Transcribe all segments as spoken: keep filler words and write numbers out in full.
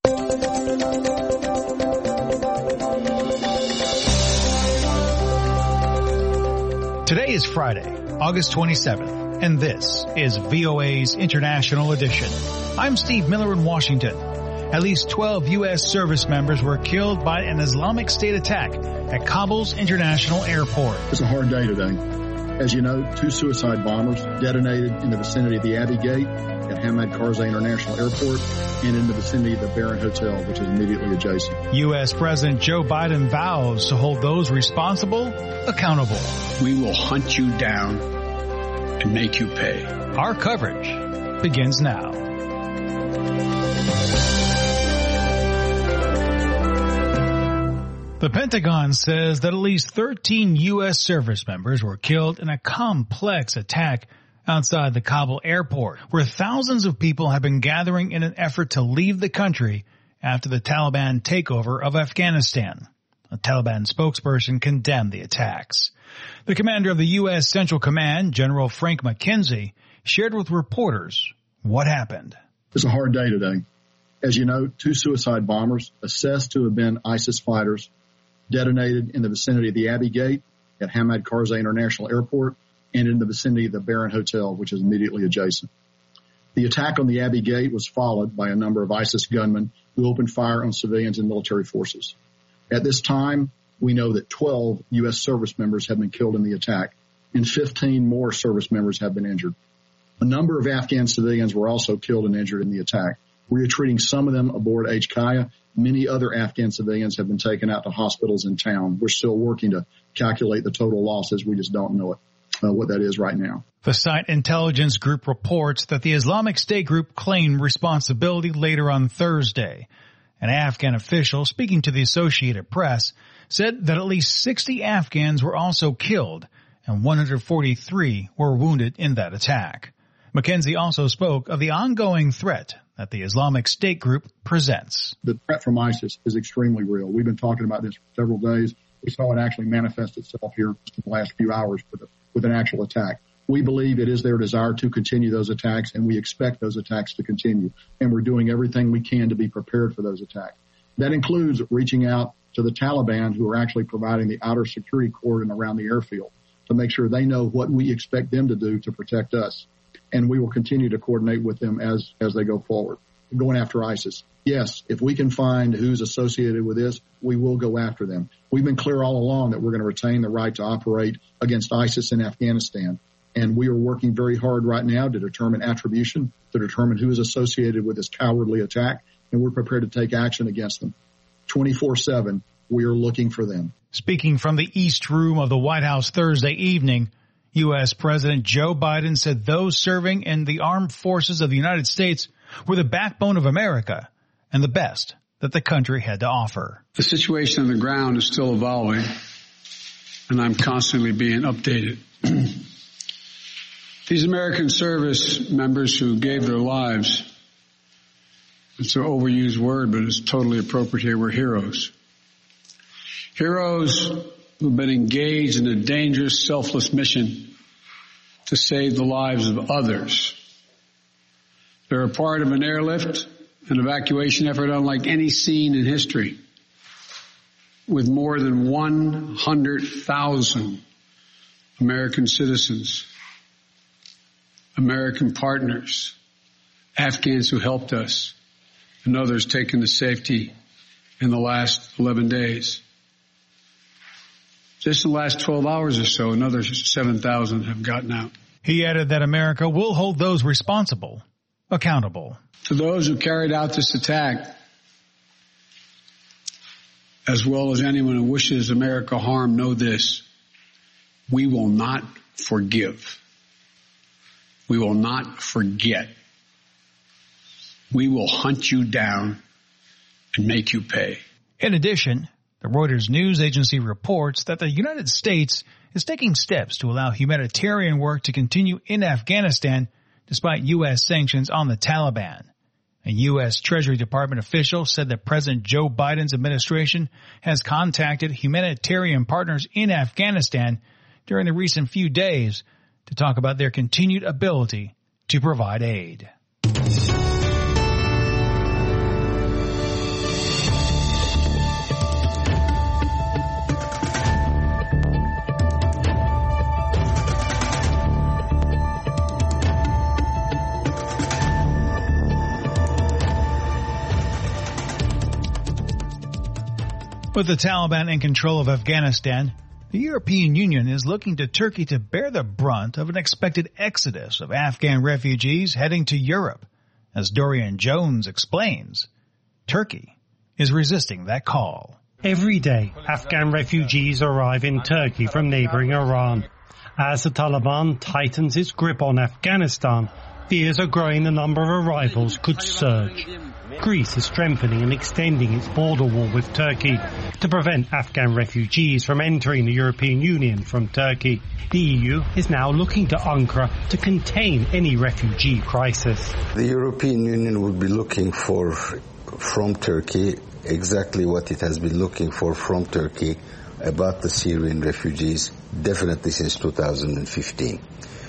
Today is Friday, August twenty-seventh, and this is V O A's International Edition. I'm Steve Miller in Washington. At least twelve U S service members were killed by an Islamic State attack at Kabul's international airport. It's a hard day today. As you know, two suicide bombers detonated in the vicinity of the Abbey Gate at Hamad Karzai International Airport and in the vicinity of the Barron Hotel, which is immediately adjacent. U S President Joe Biden vows to hold those responsible accountable. We will hunt you down and make you pay. Our coverage begins now. The Pentagon says that at least thirteen U S service members were killed in a complex attack outside the Kabul airport, where thousands of people have been gathering in an effort to leave the country after the Taliban takeover of Afghanistan. A Taliban spokesperson condemned the attacks. The commander of the U S Central Command, General Frank McKenzie, shared with reporters what happened. It's a hard day today. As you know, two suicide bombers, assessed to have been ISIS fighters, detonated in the vicinity of the Abbey Gate at Hamad Karzai International Airport and in the vicinity of the Barron Hotel, which is immediately adjacent. The attack on the Abbey Gate was followed by a number of ISIS gunmen who opened fire on civilians and military forces. At this time, we know that twelve U S service members have been killed in the attack, and fifteen more service members have been injured. A number of Afghan civilians were also killed and injured in the attack. We are treating some of them aboard H Kaya. Many other Afghan civilians have been taken out to hospitals in town. We're still working to calculate the total losses. We just don't know it, uh, what that is right now. The site intelligence group reports that the Islamic State group claimed responsibility later on Thursday. An Afghan official speaking to the Associated Press said that at least sixty Afghans were also killed and one hundred forty-three were wounded in that attack. McKenzie also spoke of the ongoing threat that the Islamic State group presents. The threat from ISIS is extremely real. We've been talking about this for several days. We saw it actually manifest itself here in the last few hours with, a, with an actual attack. We believe it is their desire to continue those attacks, and we expect those attacks to continue. And we're doing everything we can to be prepared for those attacks. That includes reaching out to the Taliban, who are actually providing the outer security cordon around the airfield, to make sure they know what we expect them to do to protect us. And we will continue to coordinate with them as, as they go forward. Going after ISIS. Yes, if we can find who's associated with this, we will go after them. We've been clear all along that we're going to retain the right to operate against ISIS in Afghanistan. And we are working very hard right now to determine attribution, to determine who is associated with this cowardly attack. And we're prepared to take action against them. twenty-four seven, we are looking for them. Speaking from the East Room of the White House Thursday evening, U S President Joe Biden said those serving in the armed forces of the United States were the backbone of America and the best that the country had to offer. The situation on the ground is still evolving, and I'm constantly being updated. These American service members who gave their lives, it's an overused word, but it's totally appropriate here, were heroes. Heroes who've been engaged in a dangerous, selfless mission to save the lives of others. They're a part of an airlift, an evacuation effort unlike any seen in history, with more than one hundred thousand American citizens, American partners, Afghans who helped us, and others taken to safety in the last eleven days. Just in the last twelve hours or so, another seven thousand have gotten out. He added that America will hold those responsible accountable. To those who carried out this attack, as well as anyone who wishes America harm, know this: we will not forgive. We will not forget. We will hunt you down and make you pay. In addition, the Reuters news agency reports that the United States is taking steps to allow humanitarian work to continue in Afghanistan despite U S sanctions on the Taliban. A U S Treasury Department official said that President Joe Biden's administration has contacted humanitarian partners in Afghanistan during the recent few days to talk about their continued ability to provide aid. With the Taliban in control of Afghanistan, the European Union is looking to Turkey to bear the brunt of an expected exodus of Afghan refugees heading to Europe. As Dorian Jones explains, Turkey is resisting that call. Every day, Afghan refugees arrive in Turkey from neighboring Iran. As the Taliban tightens its grip on Afghanistan, fears are growing the number of arrivals could surge. Greece is strengthening and extending its border wall with Turkey to prevent Afghan refugees from entering the European Union from Turkey. The E U is now looking to Ankara to contain any refugee crisis. The European Union would be looking for, from Turkey, exactly what it has been looking for from Turkey about the Syrian refugees, definitely since two thousand fifteen.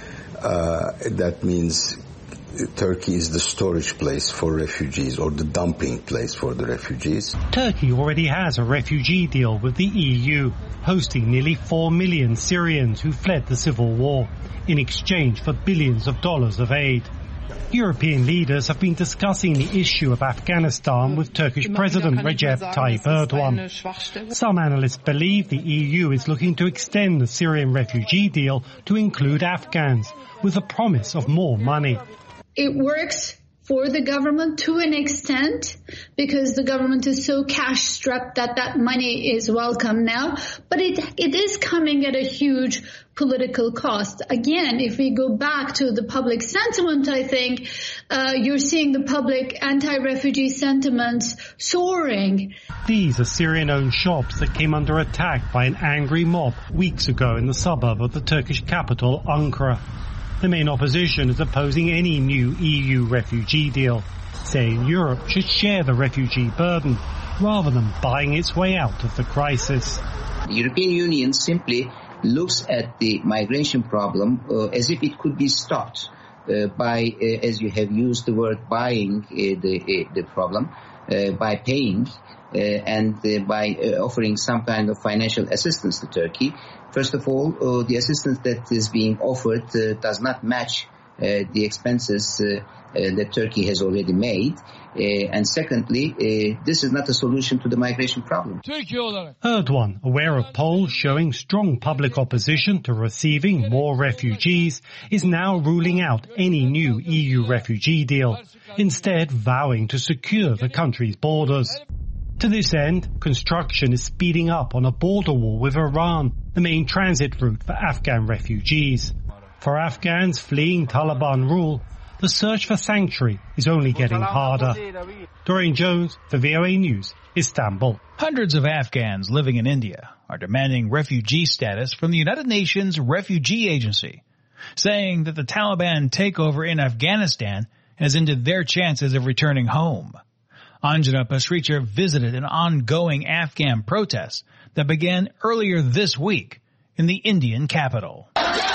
Uh, that means Turkey is the storage place for refugees, or the dumping place for the refugees. Turkey already has a refugee deal with the E U, hosting nearly four million Syrians who fled the civil war, in exchange for billions of dollars of aid. European leaders have been discussing the issue of Afghanistan with Turkish President Recep Tayyip Erdogan. Some analysts believe the E U is looking to extend the Syrian refugee deal to include Afghans, with the promise of more money. It works for the government to an extent because the government is so cash-strapped that that money is welcome now. But it it is coming at a huge political cost. Again, if we go back to the public sentiment, I think uh, you're seeing the public anti-refugee sentiments soaring. These are Syrian-owned shops that came under attack by an angry mob weeks ago in the suburb of the Turkish capital, Ankara. The main opposition is opposing any new E U refugee deal, saying Europe should share the refugee burden rather than buying its way out of the crisis. The European Union simply looks at the migration problem uh, as if it could be stopped uh, by, uh, as you have used the word, buying uh, the, uh, the problem, uh, by paying uh, and uh, by uh, offering some kind of financial assistance to Turkey. First of all, uh, the assistance that is being offered uh, does not match uh, the expenses uh, uh, that Turkey has already made. Uh, and secondly, uh, this is not a solution to the migration problem. Erdogan, aware of polls showing strong public opposition to receiving more refugees, is now ruling out any new E U refugee deal, instead vowing to secure the country's borders. To this end, construction is speeding up on a border wall with Iran, the main transit route for Afghan refugees. For Afghans fleeing Taliban rule, the search for sanctuary is only getting harder. Dorian Jones for V O A News, Istanbul. Hundreds of Afghans living in India are demanding refugee status from the United Nations Refugee Agency, saying that the Taliban takeover in Afghanistan has ended their chances of returning home. Anjana Pasricha visited an ongoing Afghan protest that began earlier this week in the Indian capital.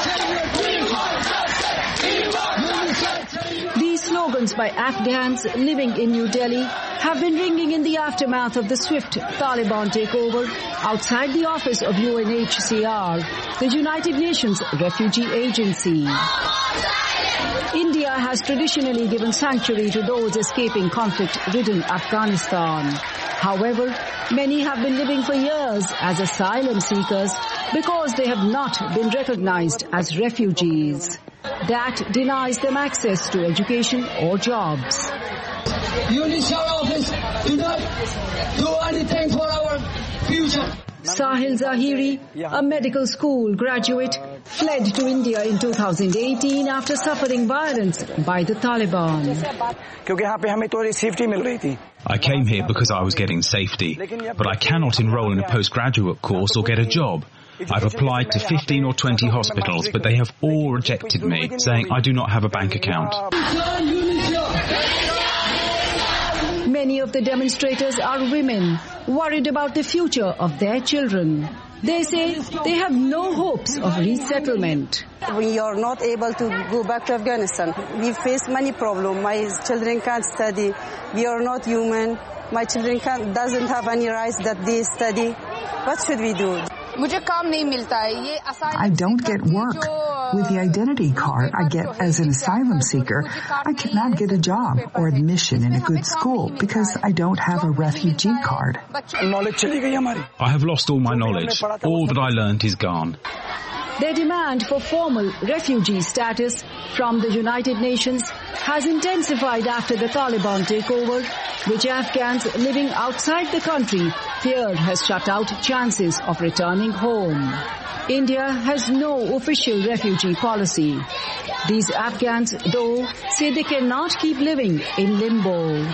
These slogans by Afghans living in New Delhi have been ringing in the aftermath of the swift Taliban takeover outside the office of U N H C R, the United Nations Refugee Agency. India has traditionally given sanctuary to those escaping conflict-ridden Afghanistan. However, many have been living for years as asylum seekers because they have not been recognized as refugees. That denies them access to education or jobs. U N H C R office do not do anything for our future. Sahil Zahiri, a medical school graduate, fled to India in two thousand eighteen after suffering violence by the Taliban. I came here because I was getting safety, but I cannot enroll in a postgraduate course or get a job. I've applied to fifteen or twenty hospitals, but they have all rejected me, saying I do not have a bank account. Many of the demonstrators are women, worried about the future of their children. They say they have no hopes of resettlement. We are not able to go back to Afghanistan. We face many problems. My children can't study. We are not human. My children can't, doesn't have any rights that they study. What should we do? I don't get work. With the identity card I get as an asylum seeker, I cannot get a job or admission in a good school because I don't have a refugee card. I have lost all my knowledge. All that I learned is gone. Their demand for formal refugee status from the United Nations has intensified after the Taliban takeover, which Afghans living outside the country feared has shut out chances of returning home. India has no official refugee policy. These Afghans, though, say they cannot keep living in limbo.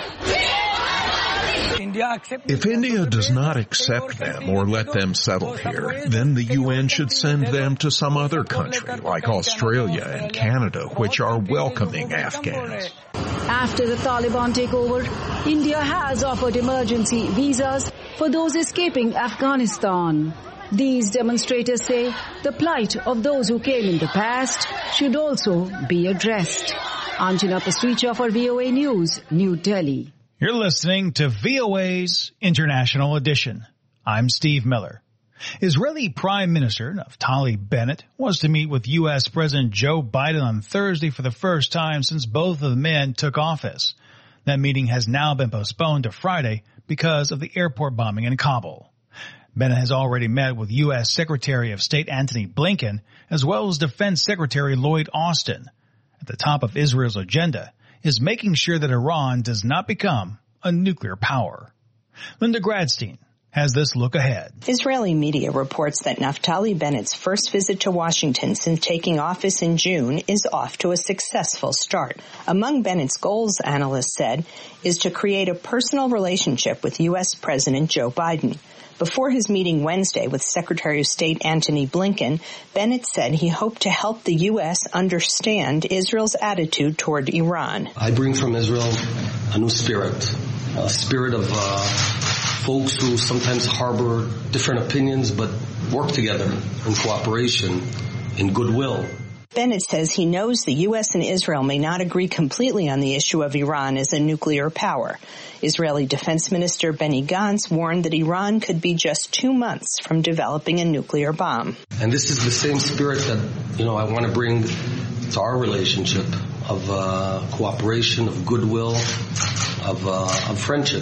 If India does not accept them or let them settle here, then the U N should send them to some other country like Australia and Canada, which are welcoming Afghans. After the Taliban takeover, India has offered emergency visas for those escaping Afghanistan. These demonstrators say the plight of those who came in the past should also be addressed. Anjana Pastricha for V O A News, New Delhi. You're listening to V O A's International Edition. I'm Steve Miller. Israeli Prime Minister Naftali Bennett was to meet with U S President Joe Biden on Thursday for the first time since both of the men took office. That meeting has now been postponed to Friday because of the airport bombing in Kabul. Bennett has already met with U S Secretary of State Antony Blinken as well as Defense Secretary Lloyd Austin. At the top of Israel's agenda is making sure that Iran does not become a nuclear power. Linda Gradstein has this look ahead. Israeli media reports that Naftali Bennett's first visit to Washington since taking office in June is off to a successful start. Among Bennett's goals, analysts said, is to create a personal relationship with U S President Joe Biden. Before his meeting Wednesday with Secretary of State Antony Blinken, Bennett said he hoped to help the U S understand Israel's attitude toward Iran. I bring from Israel a new spirit, a spirit of uh, folks who sometimes harbor different opinions but work together in cooperation, in goodwill. Bennett says he knows the U S and Israel may not agree completely on the issue of Iran as a nuclear power. Israeli Defense Minister Benny Gantz warned that Iran could be just two months from developing a nuclear bomb. And this is the same spirit that, you know, I want to bring to our relationship of uh, cooperation, of goodwill, of, uh, of friendship.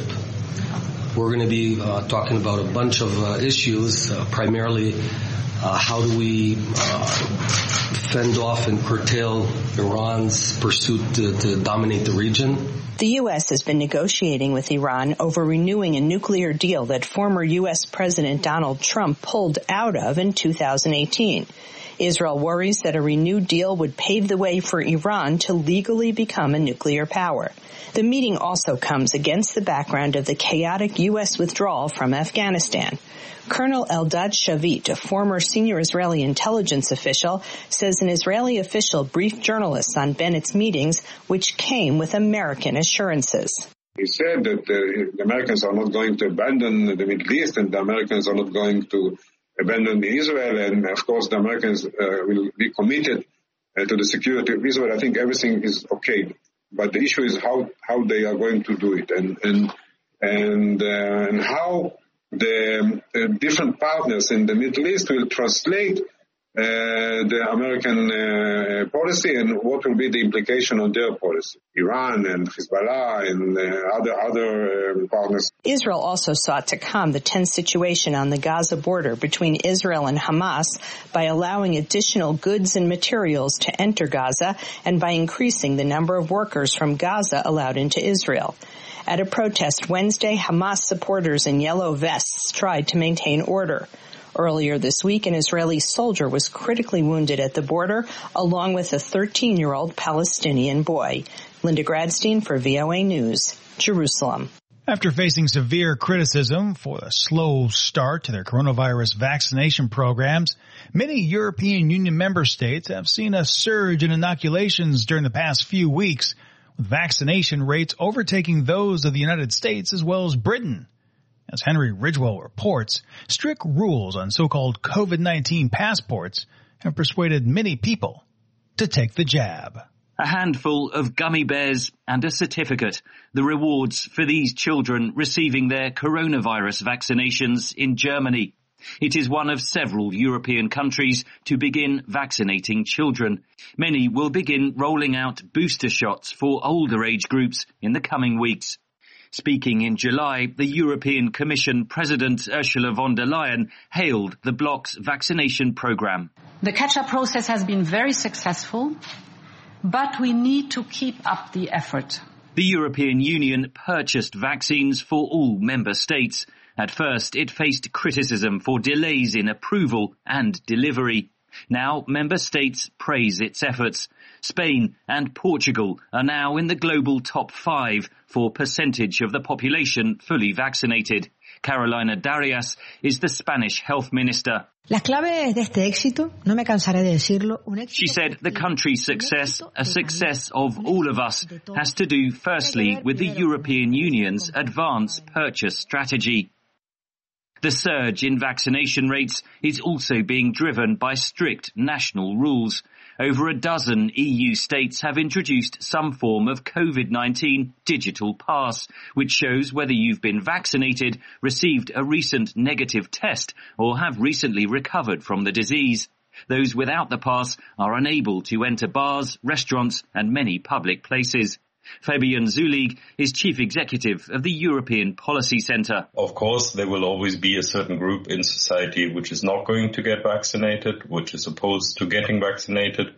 We're going to be uh, talking about a bunch of uh, issues, uh, primarily uh, how do we uh, fend off and curtail Iran's pursuit to, to dominate the region. The U S has been negotiating with Iran over renewing a nuclear deal that former U S President Donald Trump pulled out of in two thousand eighteen. Israel worries that a renewed deal would pave the way for Iran to legally become a nuclear power. The meeting also comes against the background of the chaotic U S withdrawal from Afghanistan. Colonel Eldad Shavit, a former senior Israeli intelligence official, says an Israeli official briefed journalists on Bennett's meetings, which came with American assurances. He said that uh, the Americans are not going to abandon the Middle East and the Americans are not going to abandon Israel, and of course the Americans uh, will be committed uh, to the security of Israel. I think everything is okay, but the issue is how, how they are going to do it and and and, uh, and how the uh, different partners in the Middle East will translate uh, the American uh, policy and what will be the implication on their policy. Iran and Hezbollah and uh, other other uh, partners. Israel also sought to calm the tense situation on the Gaza border between Israel and Hamas by allowing additional goods and materials to enter Gaza and by increasing the number of workers from Gaza allowed into Israel. At a protest Wednesday, Hamas supporters in yellow vests tried to maintain order. Earlier this week, an Israeli soldier was critically wounded at the border, along with a thirteen-year-old Palestinian boy. Linda Gradstein for V O A News, Jerusalem. After facing severe criticism for the slow start to their coronavirus vaccination programs, many European Union member states have seen a surge in inoculations during the past few weeks, with vaccination rates overtaking those of the United States as well as Britain. As Henry Ridgewell reports, strict rules on so-called COVID nineteen passports have persuaded many people to take the jab. A handful of gummy bears and a certificate, the rewards for these children receiving their coronavirus vaccinations in Germany. It is one of several European countries to begin vaccinating children. Many will begin rolling out booster shots for older age groups in the coming weeks. Speaking in July, the European Commission President Ursula von der Leyen hailed the bloc's vaccination programme. The catch-up process has been very successful, but we need to keep up the effort. The European Union purchased vaccines for all member states. At first, it faced criticism for delays in approval and delivery. Now, member states praise its efforts. Spain and Portugal are now in the global top five for percentage of the population fully vaccinated. Carolina Darias is the Spanish health minister. La clave de este éxito, no me cansaré de decirlo, un éxito. She said the country's success, a success of all of us, has to do firstly with the European Union's advance purchase strategy. The surge in vaccination rates is also being driven by strict national rules. Over a dozen E U states have introduced some form of COVID nineteen digital pass, which shows whether you've been vaccinated, received a recent negative test, or have recently recovered from the disease. Those without the pass are unable to enter bars, restaurants, and many public places. Fabian Zulig is chief executive of the European Policy Centre. Of course, there will always be a certain group in society which is not going to get vaccinated, which is opposed to getting vaccinated.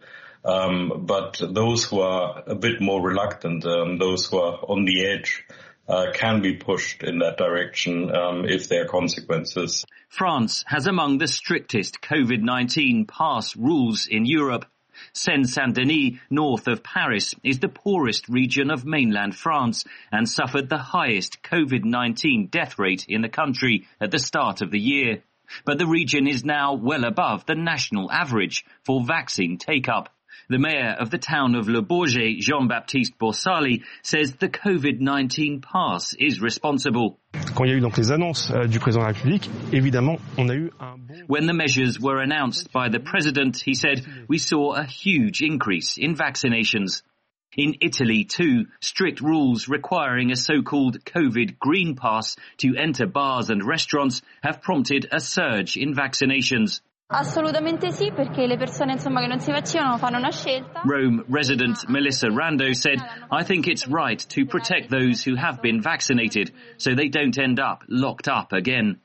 Um, but those who are a bit more reluctant, um, those who are on the edge, uh, can be pushed in that direction um, if there are consequences. France has among the strictest COVID nineteen pass rules in Europe. Seine-Saint-Denis, north of Paris, is the poorest region of mainland France and suffered the highest COVID nineteen death rate in the country at the start of the year. But the region is now well above the national average for vaccine take-up. The mayor of the town of Le Bourget, Jean-Baptiste Borsali, says the COVID nineteen pass is responsible. Quand il y a eu donc les annonces du président de la République, évidemment, on a eu un bon... When the measures were announced by the president, he said, we saw a huge increase in vaccinations. In Italy, too, strict rules requiring a so-called COVID green pass to enter bars and restaurants have prompted a surge in vaccinations. Assolutamente sì, perché le persone insomma che non si vaccinano fanno una scelta. Rome resident Melissa Rando said, I think it's right to protect those who have been vaccinated so they don't end up locked up again.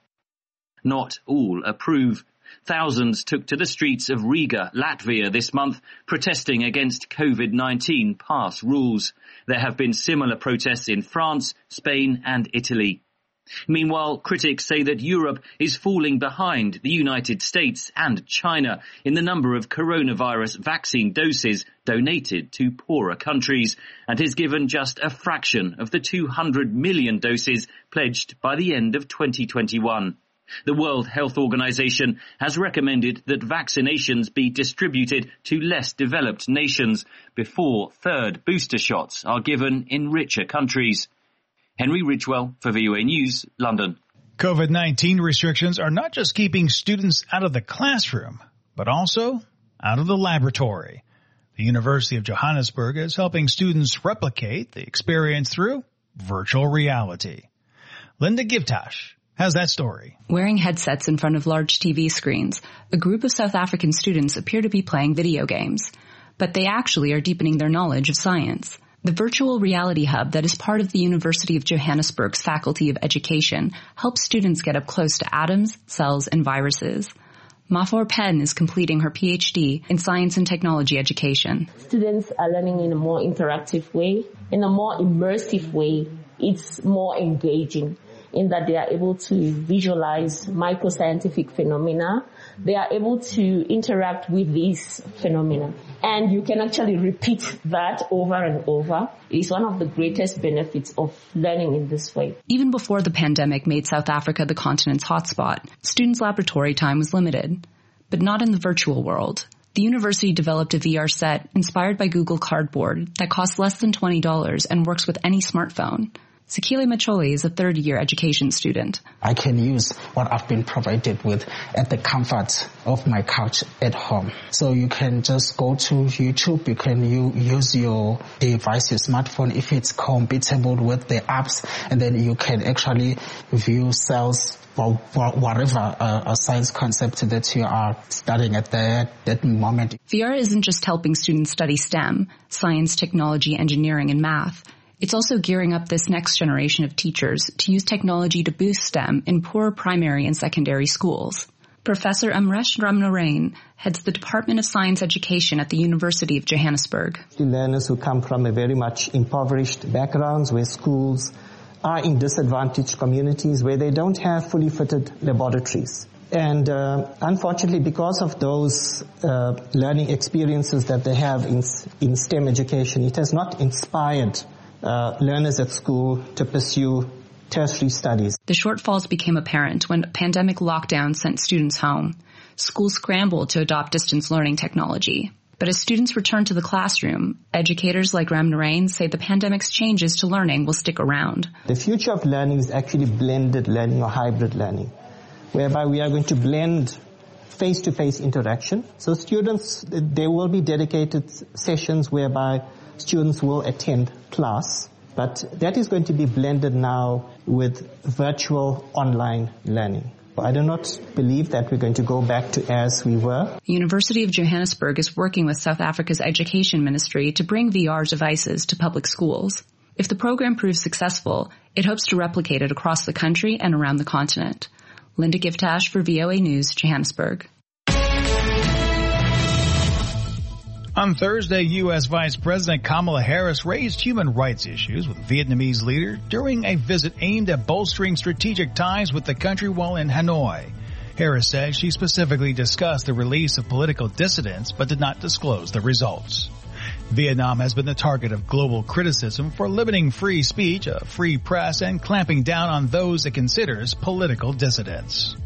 Not all approve. Thousands took to the streets of Riga, Latvia this month, protesting against COVID nineteen pass rules. There have been similar protests in France, Spain and Italy. Meanwhile, critics say that Europe is falling behind the United States and China in the number of coronavirus vaccine doses donated to poorer countries and has given just a fraction of the two hundred million doses pledged by the end of twenty twenty-one. The World Health Organization has recommended that vaccinations be distributed to less developed nations before third booster shots are given in richer countries. Henry Ridgewell for V O A News, London. COVID nineteen restrictions are not just keeping students out of the classroom, but also out of the laboratory. The University of Johannesburg is helping students replicate the experience through virtual reality. Linda Givtash has that story. Wearing headsets in front of large T V screens, a group of South African students appear to be playing video games, but they actually are deepening their knowledge of science. The virtual reality hub that is part of the University of Johannesburg's Faculty of Education helps students get up close to atoms, cells, and viruses. Mafor Penn is completing her P H D in science and technology education. Students are learning in a more interactive way, in a more immersive way. It's more engaging in that they are able to visualize microscientific phenomena. They are able to interact with these phenomena. And you can actually repeat that over and over. It's one of the greatest benefits of learning in this way. Even before the pandemic made South Africa the continent's hotspot, students' laboratory time was limited. But not in the virtual world. The university developed a V R set inspired by Google Cardboard that costs less than twenty dollars and works with any smartphone. Sekile Macholi is a third-year education student. I can use what I've been provided with at the comfort of my couch at home. So you can just go to YouTube, you can u- use your device, your smartphone, if it's compatible with the apps, and then you can actually view cells or whatever uh, a science concept that you are studying at that, that moment. V R isn't just helping students study STEM, science, technology, engineering, and math. It's also gearing up this next generation of teachers to use technology to boost STEM in poor primary and secondary schools. Professor Amresh Ramnarain heads the Department of Science Education at the University of Johannesburg. The learners who come from a very much impoverished backgrounds where schools are in disadvantaged communities where they don't have fully fitted laboratories. And uh, unfortunately, because of those uh, learning experiences that they have in, in STEM education, it has not inspired uh, learners at school to pursue tertiary studies. The shortfalls became apparent when pandemic lockdown sent students home. Schools scrambled to adopt distance learning technology. But as students return to the classroom, educators like Ramnarain say the pandemic's changes to learning will stick around. The future of learning is actually blended learning or hybrid learning, whereby we are going to blend face-to-face interaction. So students, there will be dedicated sessions whereby students will attend class, but that is going to be blended now with virtual online learning. I do not believe that we're going to go back to as we were. The University of Johannesburg is working with South Africa's Education Ministry to bring V R devices to public schools. If the program proves successful, it hopes to replicate it across the country and around the continent. Linda Giftash for V O A News, Johannesburg. On Thursday, U S Vice President Kamala Harris raised human rights issues with Vietnamese leader during a visit aimed at bolstering strategic ties with the country while in Hanoi. Harris said she specifically discussed the release of political dissidents but did not disclose the results. Vietnam has been the target of global criticism for limiting free speech, a free press, and clamping down on those it considers political dissidents.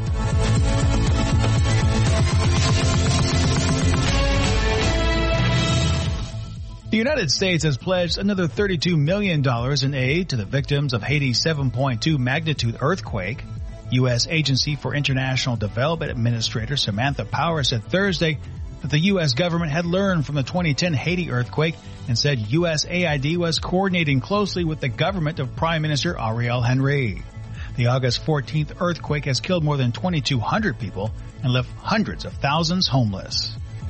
The United States has pledged another thirty-two million dollars in aid to the victims of Haiti's seven point two magnitude earthquake. U S Agency for International Development Administrator Samantha Power said Thursday that the U S government had learned from the twenty ten Haiti earthquake and said U S A I D was coordinating closely with the government of Prime Minister Ariel Henry. The August fourteenth earthquake has killed more than twenty-two hundred people and left hundreds of thousands homeless.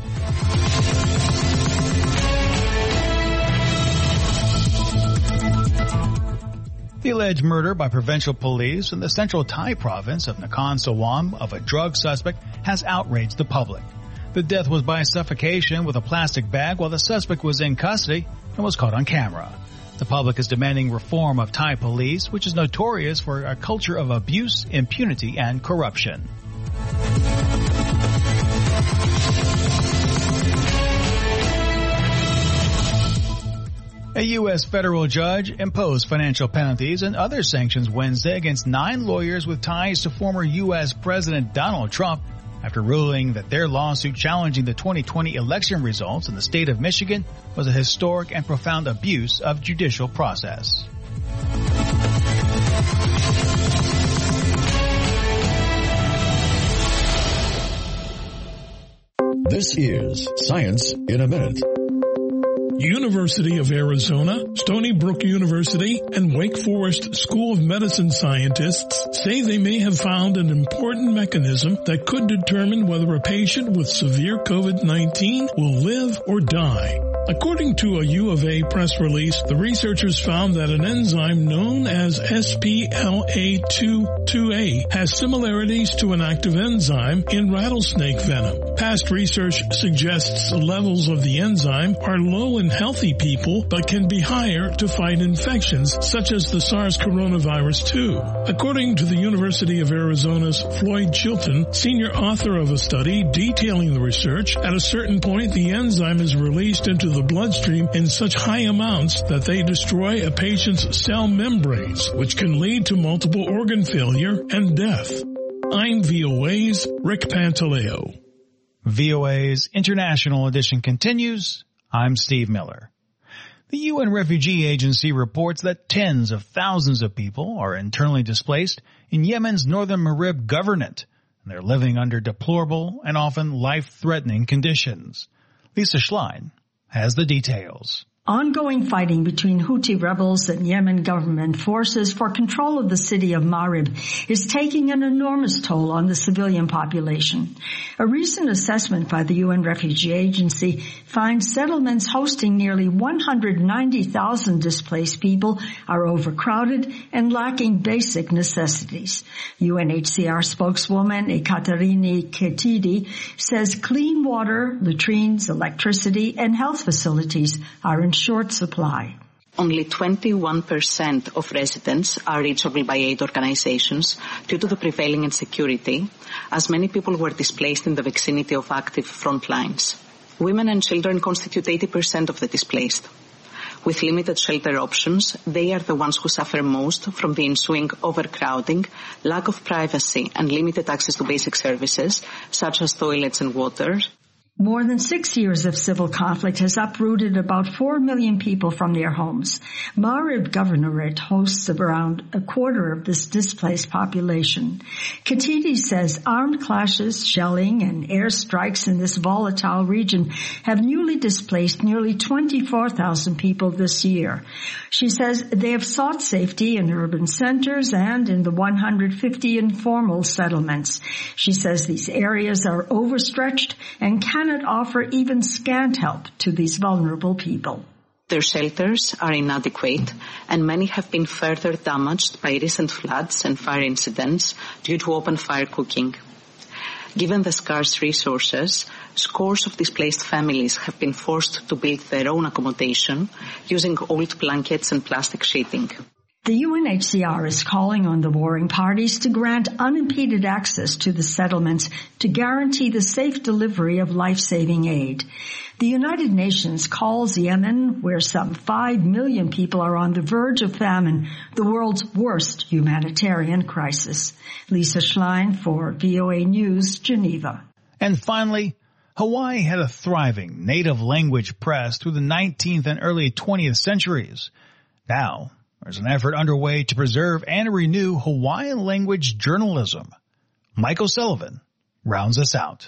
The alleged murder by provincial police in the central Thai province of Nakhon Sawam of a drug suspect has outraged the public. The death was by suffocation with a plastic bag while the suspect was in custody and was caught on camera. The public is demanding reform of Thai police, which is notorious for a culture of abuse, impunity, and corruption. A U S federal judge imposed financial penalties and other sanctions Wednesday against nine lawyers with ties to former U S President Donald Trump after ruling that their lawsuit challenging the twenty twenty election results in the state of Michigan was a historic and profound abuse of judicial process. This is Science in a Minute. University of Arizona, Stony Brook University, and Wake Forest School of Medicine scientists say they may have found an important mechanism that could determine whether a patient with severe covid nineteen will live or die. According to a U of A press release, the researchers found that an enzyme known as S P L A two two A has similarities to an active enzyme in rattlesnake venom. Past research suggests levels of the enzyme are low in healthy people but can be higher to fight infections such as the SARS coronavirus two. According to the University of Arizona's Floyd Chilton, senior author of a study detailing the research, at a certain point the enzyme is released into the bloodstream in such high amounts that they destroy a patient's cell membranes, which can lead to multiple organ failure and death. I'm V O A's Rick Pantaleo. V O A's International Edition continues. I'm Steve Miller. The U N Refugee Agency reports that tens of thousands of people are internally displaced in Yemen's northern Marib governorate, and they're living under deplorable and often life-threatening conditions. Lisa Schlein has the details. Ongoing fighting between Houthi rebels and Yemen government forces for control of the city of Marib is taking an enormous toll on the civilian population. A recent assessment by the U N Refugee Agency finds settlements hosting nearly one hundred ninety thousand displaced people are overcrowded and lacking basic necessities. U N H C R spokeswoman Ekaterini Ketidi says clean water, latrines, electricity, and health facilities are in short supply. Only twenty-one percent of residents are reachable by aid organizations due to the prevailing insecurity, as many people were displaced in the vicinity of active front lines. Women and children constitute eighty percent of the displaced. With limited shelter options, they are the ones who suffer most from the ensuing overcrowding, lack of privacy, and limited access to basic services, such as toilets and water. More than six years of civil conflict has uprooted about four million people from their homes. Marib Governorate hosts around a quarter of this displaced population. Katidi says armed clashes, shelling, and airstrikes in this volatile region have newly displaced nearly twenty-four thousand people this year. She says they have sought safety in urban centers and in the one hundred fifty informal settlements. She says these areas are overstretched and cannot offer even scant help to these vulnerable people. Their shelters are inadequate, and many have been further damaged by recent floods and fire incidents due to open fire cooking. Given the scarce resources, scores of displaced families have been forced to build their own accommodation using old blankets and plastic sheeting. The U N H C R is calling on the warring parties to grant unimpeded access to the settlements to guarantee the safe delivery of life-saving aid. The United Nations calls Yemen, where some five million people are on the verge of famine, the world's worst humanitarian crisis. Lisa Schlein for V O A News, Geneva. And finally, Hawaii had a thriving native language press through the nineteenth and early twentieth centuries. Now, there's an effort underway to preserve and renew Hawaiian language journalism. Mike O'Sullivan rounds us out.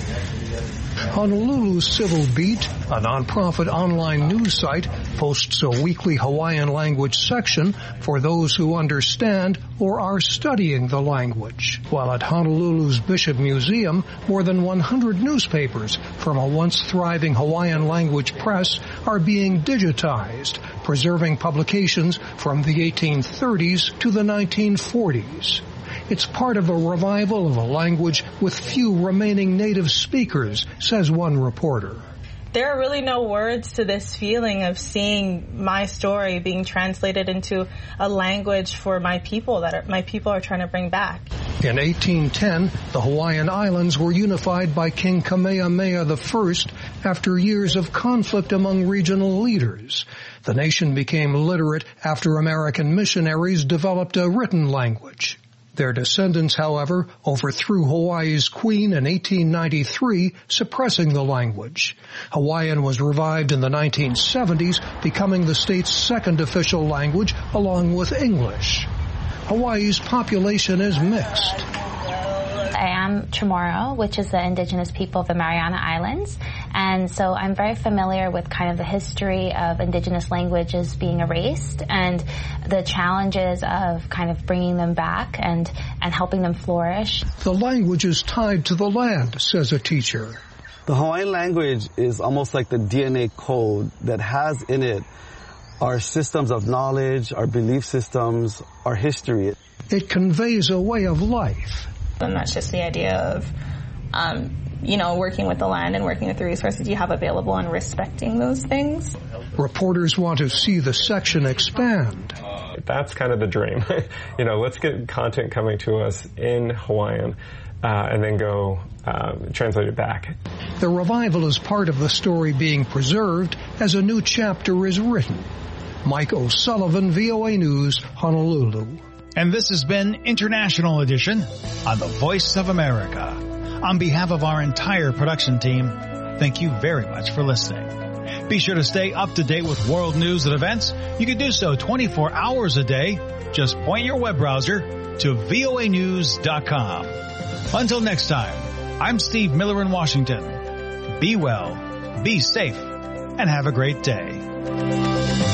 Honolulu Civil Beat, a nonprofit online news site, posts a weekly Hawaiian language section for those who understand or are studying the language. While at Honolulu's Bishop Museum, more than one hundred newspapers from a once thriving Hawaiian language press are being digitized, preserving publications from the eighteen thirties to the nineteen forties. It's part of a revival of a language with few remaining native speakers, says one reporter. There are really no words to this feeling of seeing my story being translated into a language for my people that are, my people are trying to bring back. In eighteen ten, the Hawaiian Islands were unified by King Kamehameha the First after years of conflict among regional leaders. The nation became literate after American missionaries developed a written language. Their descendants, however, overthrew Hawaii's queen in eighteen ninety-three, suppressing the language. Hawaiian was revived in the nineteen seventies, becoming the state's second official language, along with English. Hawaii's population is mixed. I am Chamorro, which is the indigenous people of the Mariana Islands, and so I'm very familiar with kind of the history of indigenous languages being erased and the challenges of kind of bringing them back and, and helping them flourish. The language is tied to the land, says a teacher. The Hawaiian language is almost like the D N A code that has in it our systems of knowledge, our belief systems, our history. It conveys a way of life. And that's just the idea of, um, you know, working with the land and working with the resources you have available and respecting those things. Reporters want to see the section expand. That's kind of the dream. You know, let's get content coming to us in Hawaiian uh, and then go uh, translate it back. The revival is part of the story being preserved as a new chapter is written. Mike O'Sullivan, V O A News, Honolulu. And this has been International Edition on the Voice of America. On behalf of our entire production team, thank you very much for listening. Be sure to stay up to date with world news and events. You can do so twenty-four hours a day. Just point your web browser to V O A news dot com. Until next time, I'm Steve Miller in Washington. Be well, be safe, and have a great day.